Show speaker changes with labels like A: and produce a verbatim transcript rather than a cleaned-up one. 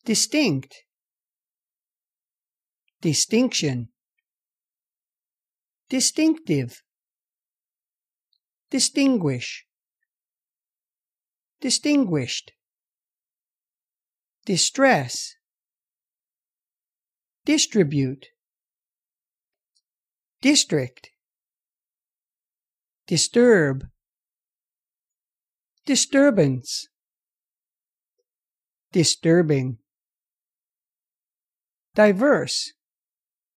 A: distinct, distinction, distinctive, distinguish, distinguished, distress, distribute, district, disturb, disturbance, disturbing, diverse,